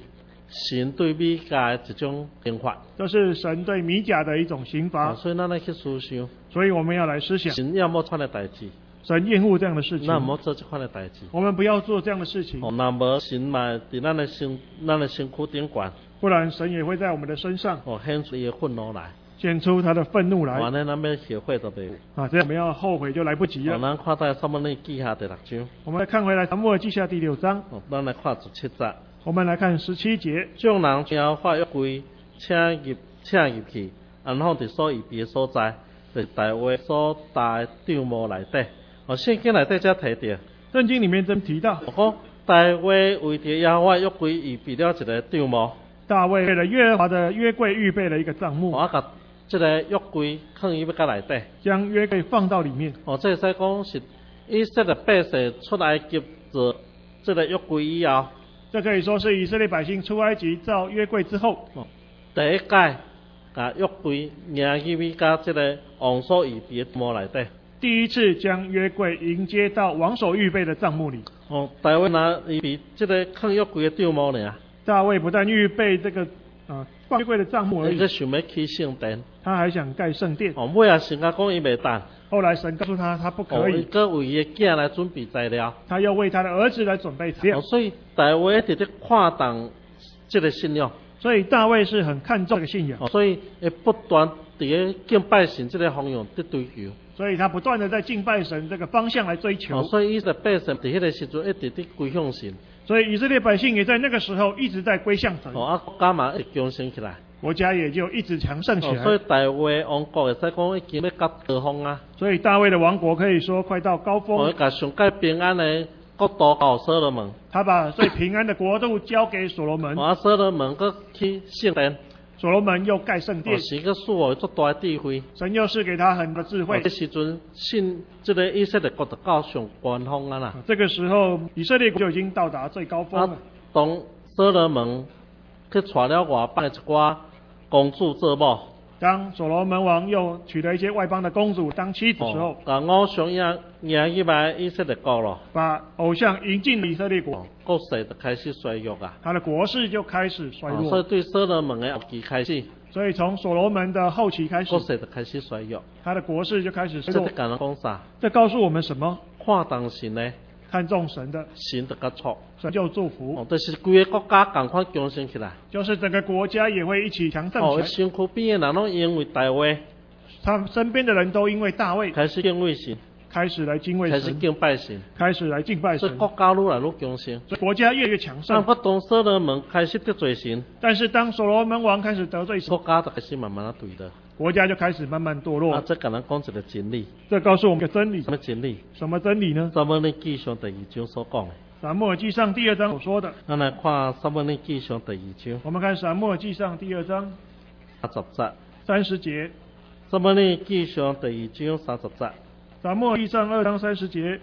神对米甲的一种刑罚。 这是神对米甲的一种刑罚。 哦，所以咱来去思想， 所以我们要来思想， 神要么款的代志， 神厌恶这样的事情， 咱唔好做这款的代志。 我们不要做这样的事情。 哦，那么神嘛，伫咱的身，咱的身躯顶管， 不然神也会在我们的身上哦，显出伊的愤怒来。 显出他的愤怒来。 完了，咱要后悔都袂有。 啊，这样我们要后悔就来不及了。 哦，咱看在撒母耳记下第六章。 我们来看回来撒母耳记下第六章。 哦，咱来看十七节。 我们来看十七节。 众人将法约柜请入，请入去，安放伫所预备的所在，就是大卫所搭的帐幕内底。哦，圣经内底才提到。 圣经里面真提到， 我讲大卫为着耶和华约柜预备了一个帐幕。大卫为了耶和华的约柜预备了一个帐幕。 我甲这个约柜放入甲内底， 将约柜放到里面。 哦，这使讲是以色列百姓出埃及做这个约柜以后， 这可以说是以色列百姓出埃及造约柜之后， 哦，第一届把约柜迎入甲这个王所预备的帐幕内底。 第一次将约柜迎接到王所预备的帐幕里。 哦，大卫拿预备这个放约柜的帐幕呢。大卫不但预备这个啊放约柜的帐幕而已， 他想要起圣殿， 他还想盖圣殿。 哦，尾啊神甲讲伊袂当。 后来神告诉他，他不可以。 哦，他为伊的囝来准备材料。 他要为他的儿子来准备材料。 哦，所以大卫一直在看重这个信仰。 所以大卫是很看重这个信仰。 哦，所以会不断伫个敬拜神这个方向在追求。 所以他不断的在敬拜神这个方向来追求。 哦，所以以色列百姓伫迄个时阵一直在归向神。 所以以色列百姓也在那个时候一直在归向神。 哦，啊，国家嘛会强盛起来。 国家也就一直强盛起来。 哦，所以大卫王国会使讲已经要到高峰啊。 所以大卫的王国可以说快到高峰。 哦，甲上界平安的国度交所罗门。 他把最平安的国度交给所罗门。 啊，所罗门佫去圣殿。 所罗门又盖圣殿。 哦，神佫赐予足大智慧。 神又是给他很多智慧。 这时阵，信这个以色列国就到上高峰啊啦。 这个时候，以色列国就已经到达最高峰了。 啊，当所罗门去娶了外邦的一寡公主做某。 当所罗门王又娶了一些外邦的公主当妻子的时候， 把偶像迎迎入来以色列国了， 把偶像迎进以色列国， 国势就开始衰弱啊。 他的国势就开始衰弱。 哦，所以对所罗门的后期开始， 所以从所罗门的后期开始， 国势就开始衰弱， 他的国势就开始衰弱。 这跟人讲啥？ 这告诉我们什么？ 看重神呢？ 看重神的， 神就甲祝， 神就祝福。 哦，就是规个国家共款强盛起来， 就是整个国家也会一起强盛起来。 哦，身躯边的人拢因为大卫， 他身边的人都因为大卫开始敬畏神， 开始来敬畏神， 开始敬拜神， 开始来敬拜神。 所以国家愈来愈强盛， 所以国家越来越强盛。 但不当所罗门开始得罪神， 但是当所罗门王开始得罪神， 国家就开始慢慢的对的。 国家就开始慢慢堕落。 啊，这跟人讲一个真理。 这告诉我们一个真理。 什么真理？ 什么真理呢？ 撒母耳记上第二章所讲的。 撒母耳记上第二章所说的。 咱来看撒母耳记上第二章。 我们看撒母耳记上第二章。 三十节。 三十节。 撒母耳记上第二章三十节。 撒母耳记上二章三十节。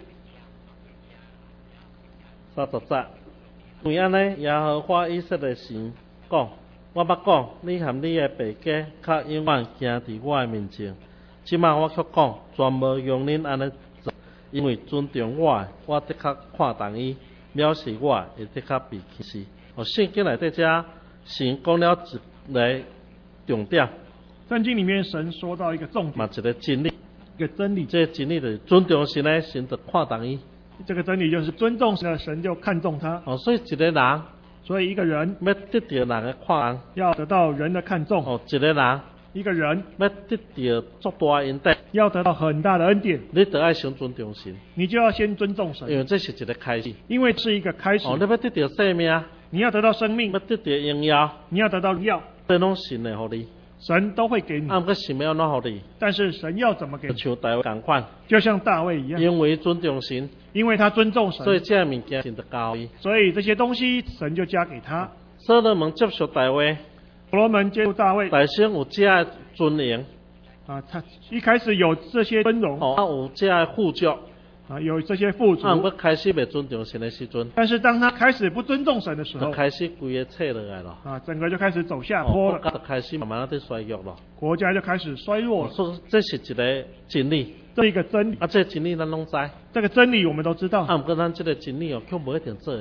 三十节。为安尼，耶和华以色列神讲。我捌讲，你和你的爸家，较永远行伫我的面前。即摆我却讲，全无用恁安尼做，因为尊重我的，我的确看重伊；藐视我的，会的确被轻视。哦，圣经内底遮神讲了一个重点。 圣经里面神说到一个重点， 嘛一个真理， 一个真理。 这个真理就是尊重神的，神就看重伊。 这个真理就是尊重神的，神就看重他。 哦，所以一个人。 所以一个人要得到人的看重， 要得到人的看重。 哦，一个人， 一个人要得到足大恩典， 要得到很大的恩典， 你得要先尊重神， 你就要先尊重神， 因为这是一个开始， 因为是一个开始。 哦，你要得到生命， 你要得到生命， 要得到荣耀， 你要得到荣耀， 这拢神会互你， 神都会给你。 啊，不过神要怎互你？ 但是神要怎么给你？ 就像大卫同款， 就像大卫一样， 因为尊重神， 因为他尊重神， 所以这物件神就交伊， 所以这些东西神就加给他。 所罗门接受大卫， 所罗门接受大卫， 百姓有这样尊荣啊，他一开始有这些尊荣， 哦，啊有这样富足啊，有这些富足。 啊，不开始未尊重神的时阵， 但是当他开始不尊重神的时候， 就开始规个撤落来了， 啊，整个就开始走下坡了， 国家就开始慢慢的衰弱了， 国家就开始衰弱了。 所以这是一个真理， 这一个真理。 啊，这个真理咱拢知， 这个真理我们都知道。 啊，不过咱这个真理哦，却不一定做得来。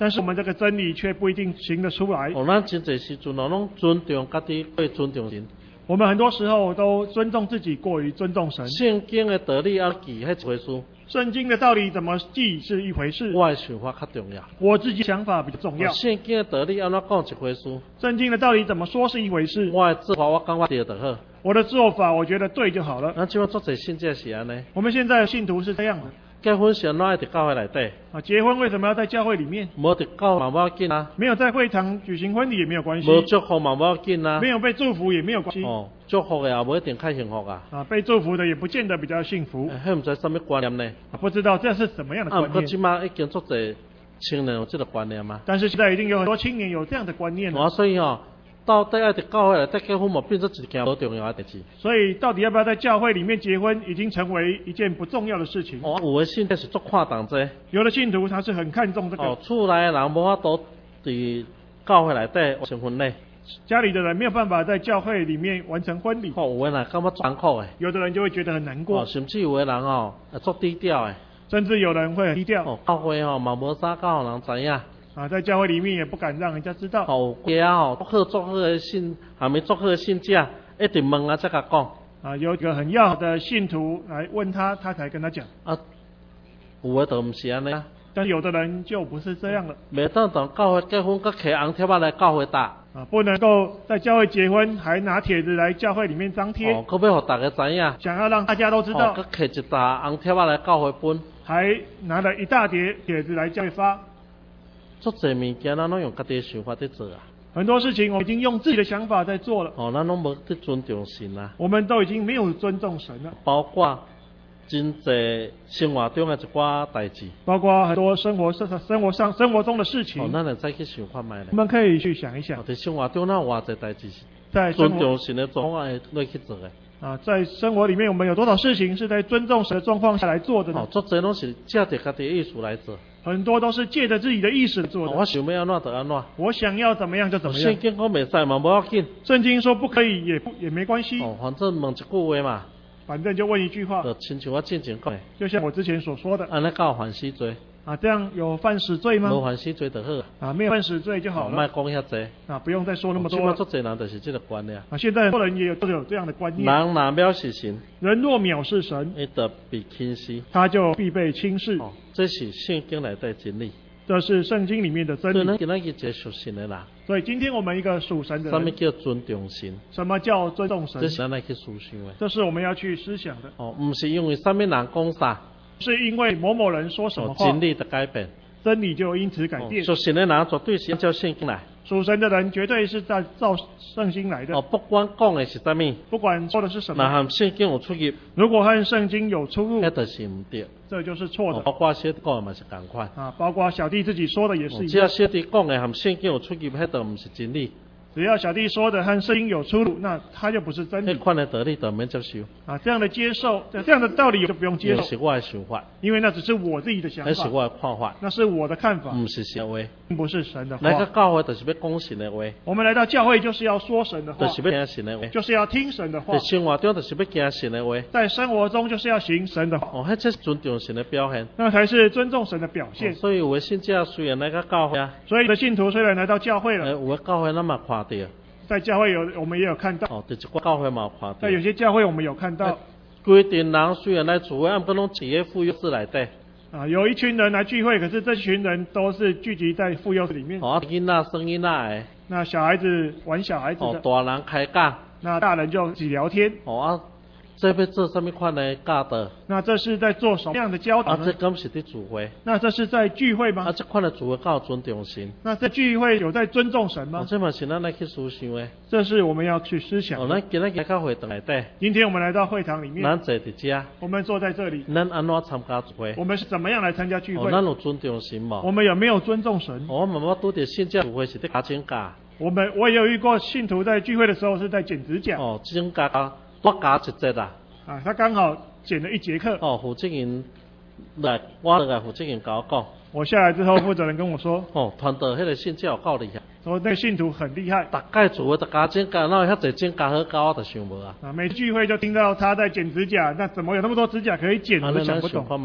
但是我们这个真理却不一定行得出来。 哦，咱真侪时阵哦，拢尊重家己，过尊重神。 我们很多时候都尊重自己，过于尊重神。 圣经的道理要记，迄一回事。 圣经的道理怎么记是一回事， 我的想法较重要。 我自己想法比较重要。 圣经的道理安怎讲一回事， 圣经的道理怎么说是一回事。 我的做法，我讲我对就好。 我的做法，我觉得对就好了。 咱即摆做者信者是安尼。 我们现在的信徒是这样的。 结婚是安怎爱伫教会内底？ 啊，结婚为什么要在教会里面？ 无伫教嘛无要紧啊。 没有在会堂举行婚礼也没有关系。 无祝福嘛无要紧啊。 没有被祝福也没有关系。 哦，祝福的也无一定较幸福啊。 啊，被祝福的也不见得比较幸福。 迄毋知什么观念呢？ 啊，不知道这是什么样的观念。 啊，不过即马已经做者青年有这个观念嘛。 但是现在已经有很多青年有这样的观念了。 啊，所以哦。到底爱伫教会内底结婚，无变做一件无重要的代志。 所以，到底要不要在教会里面结婚，已经成为一件不重要的事情。 哦，有的信徒是足看重这。 有的信徒他是很看重这个。 哦，厝内的人无法度伫教会内底完成婚礼。 家里的人没有办法在教会里面完成婚礼。 哦，有的人感觉艰苦的。 有的人就会觉得很难过。 哦，甚至有的人哦，会足低调的。 甚至有人会很低调。 哦，教会哦嘛无啥教人知影。 啊，在教会里面也不敢让人家知道。 哦，有家哦，祝贺祝贺的信，还没祝贺的信者，一定问啊才甲讲。 啊，有一个很要好的信徒来问他，他才跟他讲。 啊，有的就唔是安尼啊。 但有的人就不是这样了。 袂当当教会结婚，佮摕红贴仔来教会打。 啊，不能够在教会结婚，还拿帖子来教会里面张贴。 哦，佮要互大家知影。 想要让大家都知道。 哦，佮摕一沓红贴仔来教会分。 还拿了一大叠帖子来教会发。 做这物件，咱拢用家己的想法在做啊。 很多事情我们已经用自己的想法在做了。 哦，咱拢无去尊重神啊。 我们都已经没有尊重神了。 包括真侪生活中的一寡代志。 包括很多生活生生活上生活中的事情。 哦，咱来再去想看觅咧。 我们可以去想一想。 在生活中，咱有偌侪代志是在尊重神的状况下来去做的。 啊，在生活里面，我们有多少事情是在尊重神的状况下来做的呢？ 哦，做这拢是借着家己的意思来做。 很多都是借着自己的意识做的。 哦，我想要安怎就安怎。 我想要怎么样就怎么样。 圣经讲袂使嘛，无要紧。 圣经说不可以，也不也没关系。 哦，反正问一句话嘛。 反正就问一句话。 就亲像我之前讲的。 就像我之前所说的。 安尼告犯死罪。 啊，这样有犯死罪吗？ 无犯死罪就好。 啊，没有犯死罪就好了。 莫讲遐济。 啊，不用再说那么多。 现在做侪人就是这个观念。 啊，现在很多人也有都有这样的观念。 人若藐视神， 人若藐视神， 伊就必轻视， 他就必被轻视。 哦，这是圣经内底真理。 这是圣经里面的真理。 所以咱今仔日一个属神的人。 所以今天我们一个属神的人。 什么叫尊重神？ 什么叫尊重神？ 这是咱来去思想的。 这是我们要去思想的。 哦，不是因为什么人讲啥， 是因为某某人说什么话， 真理的改变。 真理就因此改变。 属神的人绝对是按照圣经来。 属神的人绝对是在照圣经来的。 哦，不管讲的是什么， 不管说的是什么， 那和圣经有出入， 如果和圣经有出入， 那就是唔对， 这就是错的。 哦，包括小弟讲的嘛是同款。 啊，包括小弟自己说的也是一样。 只要小弟讲的和圣经有出入，那都唔是真理。 只要小弟说的和圣经有出入，那他就不是真理。 那款的道理就免接受。 啊，这样的接受，这样的道理就不用接受。 那是我的想法， 因为那只是我自己的想法。 那是我的看法， 那是我的看法， 不是神的话， 不是神的话。 来到教会就是要讲神的话。 我们来到教会就是要说神的话， 就是要听神的话， 就是要听神的话。 在生活中就是要行神的话， 在生活中就是要行神的话。 哦，那这是尊重神的表现， 那才是尊重神的表现。 哦、所以有的信者虽然来到教会啊， 所以的信徒虽然来到教会了， 呃，有的教会咱嘛看到。 在教会有我们也有看到， 哦，对，一寡教会嘛有看到。 在有些教会我们有看到， 规定人虽然来聚会，按不拢企业妇幼室内底。 啊，有一群人来聚会，可是这群人都是聚集在妇幼室里面。 哦，囡仔生囡仔的。 那小孩子玩小孩子的。 哦，大人开讲。 那大人就只聊天。 哦啊，这要做什么款的教导？ 那这是在做什么样的教导呢？ 啊，这敢是在聚会？ 那这是在聚会吗？ 啊，这款的聚会较有尊重神。 那这聚会有在尊重神吗？ 哦，这嘛是咱来去思想的。 这是我们要去思想的。 哦，咱今日来到会堂内底。 今天我们来到会堂里面。 咱坐伫遮。 我们坐在这里。 咱安怎参加聚会？ 我们是怎么样来参加聚会？ 哦，咱有尊重神无？ 我们有没有尊重神？ 哦，我妈妈拄着信者聚会是在加剪甲。 我们我也有遇过信徒在聚会的时候是在剪指甲。 哦，剪甲我加一节啦。 啊，他刚好剪了一节课。 哦，负责人来，我来负责人甲我讲。 我下来之后，负责人跟我说。 哦，团队迄个信者有够厉害。 说那个信徒很厉害。 大概聚会都加剪甲，哪有遐侪剪甲好教，我就想无啊。 啊，每聚会就听到他在剪指甲，那怎么有那么多指甲可以剪？我都想不懂。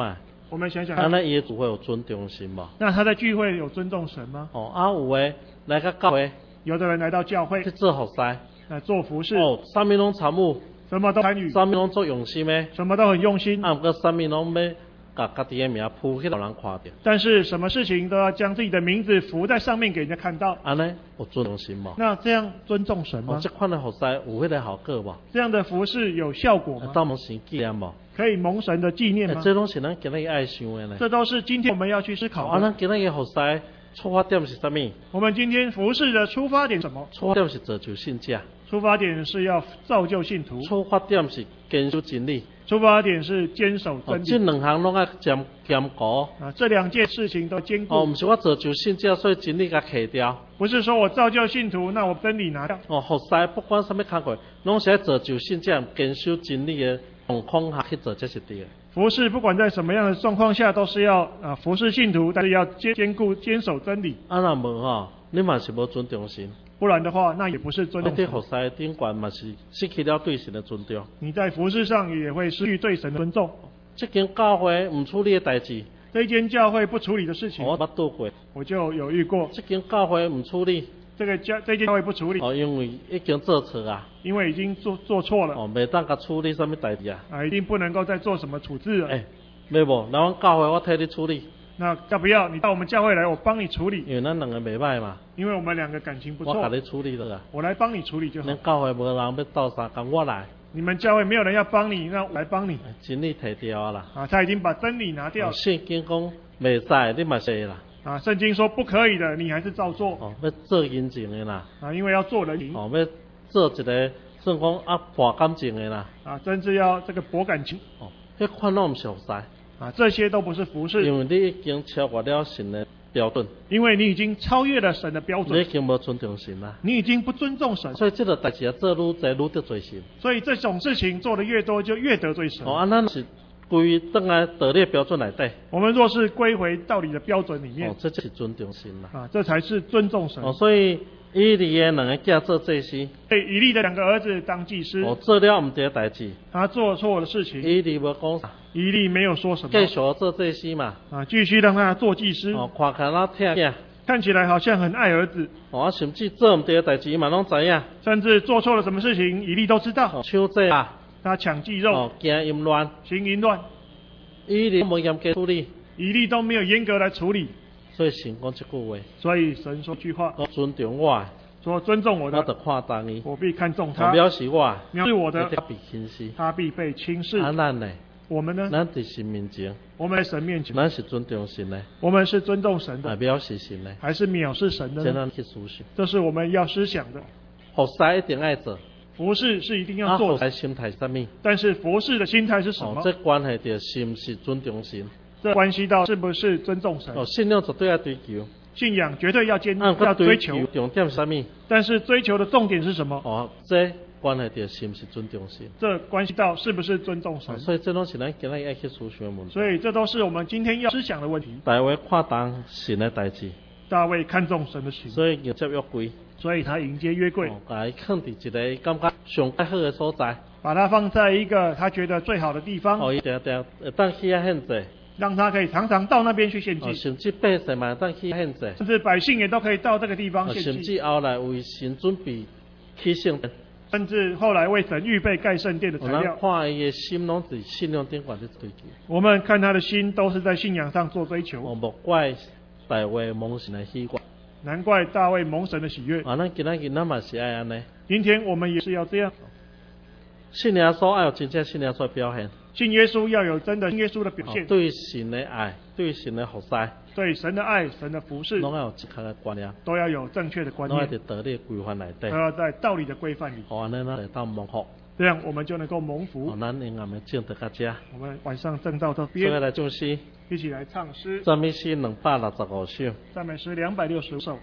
我们想想安看， 尼伊的聚会有尊重心无？ 那他在聚会有尊重神吗？ 哦，啊有诶来到教会有的人来到教会去做服侍， 来做服侍， 哦，啥物拢参与， 什么都参与， 啥物拢做用心诶， 什么都很用心， 啊，毋过啥物拢要甲家己诶名铺去，互人看到， 但是什么事情都要将自己的名字浮在上面给人家看到。 安尼有尊重心无？ 那这样尊重神吗？ 哦，这款的服侍有迄个效果无？ 这样的服侍有效果吗？ 当蒙神纪念无？ 可以蒙神的纪念吗？ 这拢是咱今日爱想的呢。 这都是今天我们要去思考啊， 的。 咱今日嘅服侍出发点是啥物？ 我们今天服侍的出发点是什么？ 出发点是造就信者， 出发点是要造就信徒， 出发点是坚守真理。 出发点是坚守哦， 真理。 这两项拢要兼兼顾。 啊，这两件事情都兼顾。 哦，毋是我造就信者，所以真理甲摕掉。 不是说我造就信徒，那我真理拿掉。 哦，服侍不管啥物工课，拢是要造就信者坚守真理的状况下去做，这是对的。 服侍不管在什么样的状况下，都是要啊服侍信徒，但是要兼兼顾坚守真理。 啊，若无吼，你嘛是无尊重神。 不然的话，那也不是尊重神。 你伫服侍顶悬嘛是失去了对神的尊重。 你在服侍上也会失去对神的尊重。 这间教会唔处理的代志， 这一间教会不处理的事情， 我捌拄过。 我就有遇过。 这间教会唔处理， 这个教这间教会不处理， 哦，因为已经做错啊。 因为已经做做错了。 哦，袂当甲处理啥物代志啊。 啊，一定不能够再做什么处置了。 哎，要无？来阮教会我替你处理。 那要不要你到我们教会来，我帮你处理？ 因为咱两个袂歹嘛。 因为我们两个感情不错。 我甲你处理了啊。 我来帮你处理就好。 恁教会无人要斗相共，我来。 你们教会没有人要帮你，那我来帮你。 真理摕掉啊啦。 啊，他已经把真理拿掉了。 圣经讲袂使，你嘛是啦。 啊，圣经说不可以的，你还是照做。 哦，要做人情的啦。 啊，因为要做人情。 哦，要做一个算讲啊博感情的啦。 啊，真是要这个博感情。 哦，迄款拢毋是服侍。 啊，这些都不是服侍。 因为你已经超过了神的标准。 因为你已经超越了神的标准。 你已经无尊重神啦。 你已经不尊重神。 所以这个代志啊，做愈侪愈得罪神。 所以这种事情做得越多，就越得罪神。 哦，啊，咱是归倒来道理标准内底。 我们若是归回道理的标准里面。 哦，这就是尊重神啦。 啊，这才是尊重神。 哦，所以以利的两个囝做祭司。 对，以利的两个儿子当祭司。 哦，做了毋对的代志。 他做错了事情。 以利无讲啥。 以利没有说什么。 继续做祭司嘛。 啊，继续让他做祭司。 哦，看起来疼囝。 看起来好像很爱儿子。 哦，甚至做毋对的代志嘛拢知影。 甚至做错了什么事情，以利都知道。 哦，抢祭啊。 他抢祭肉。 哦，行淫乱。 行淫乱。 以利无严格处理。 以利都没有严格来处理。 所以神讲这句话。 所以神说句话。 尊重我。 说尊重我的， 我就看重伊。 我必看重他。 藐视我。 藐视我的， 他必轻视。 他必被轻视。 啊，咱呢？ 我们呢？ 咱伫神面前。 我们在神面前。 咱是尊重神的。 我们是尊重神的。 还藐视神的。 还是藐视神的呢？ 这咱去思想。 这是我们要思想的。 服侍一定爱做。 服侍是一定要做的。 啊，服侍心态是啥物？ 但是服侍的心态是什么？ 哦，这关系到是不是尊重神？ 这关系到是不是尊重神？ 哦，信仰绝对要追求。 信仰绝对要坚啊， 要追求。 重点是啥物？ 但是追求的重点是什么？ 哦，这关系到是不是尊重神？ 这关系到是不是尊重神？ 哦，所以这拢是咱今日要去思想的问题。 所以这都是我们今天要思想的问题。 大卫看重神的代志。 大卫看重神的行。 所以迎接约柜。 所以他迎接约柜。 哦，把伊放伫一个感觉上最好的所在。 把它放在一个他觉得最好的地方。 哦，伊定定会当去遐献祭。 让他可以常常到那边去献祭。 哦，甚至百姓嘛当去献祭。 甚至百姓也都可以到这个地方献祭。 甚至后来为神准备起圣殿。 甚至后来为神预备盖圣殿的材料。 我们看伊的心拢伫信仰顶悬在追求。 我们看他的心都是在信仰上做追求。 哦，莫怪大卫蒙神的喜悦。 难怪大卫蒙神的喜悦。 啊，咱今仔日咱嘛是爱安尼。 今天我们也是要这样。 信耶稣要有真正信耶稣的表现。 信耶稣要有真的信耶稣的表现。 哦，对神的爱，对神的服侍。 对神的爱，神的服侍。 拢要有正确的观念。 都要有正确的观念。 拢要在道理的规范内底。 都要在道理的规范里。 好，安尼咱会当蒙福。 这样我们就能够蒙福。 哦，咱应暗的正得到这。 我们晚上正到这边。 所以来唱诗。 一起来唱诗。 赞美诗两百六十五首。 赞美诗两百六十五首。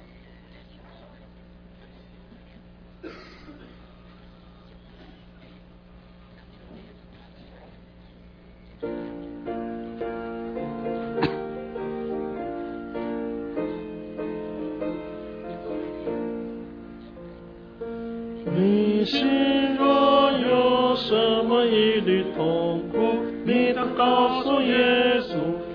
你心若有什么疑虑痛苦，你当告诉耶稣，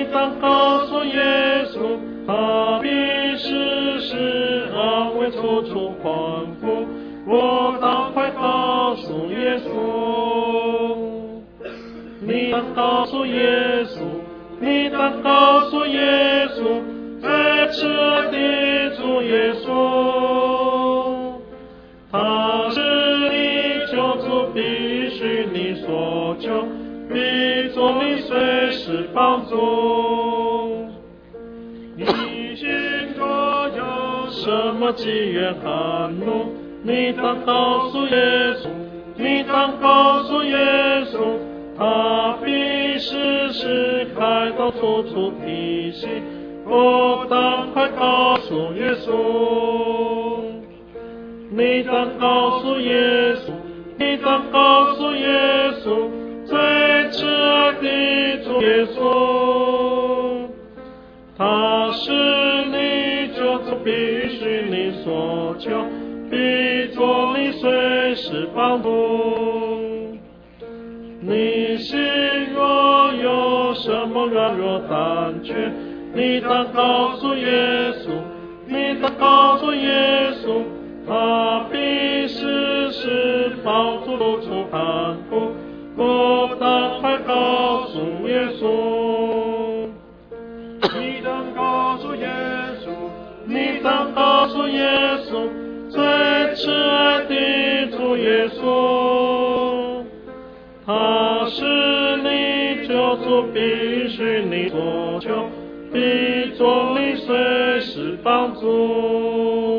当告诉耶稣，他必时时安慰处处宽顾。我当快告诉耶稣，你当告诉耶稣，你当告诉耶稣，最赤的主耶稣，他是你救主，必须你所求，必做你随时帮助。你心中有什么积怨寒怒，你当告诉耶稣，你当告诉耶稣，他必时时开导处处提醒。我当快告诉耶稣，你当告诉耶稣，你当告诉耶稣，最挚爱的主耶稣，他是你救主，必须你所求，必做你随时帮助。你心若有什么软弱胆怯，你当告诉耶稣，你当告诉耶稣，他必时时帮助处看顾。我当快告诉耶稣，你当告诉耶稣，你当告诉耶稣，最挚爱的主耶稣，他是你救主，必须你所求，必做你随时帮助。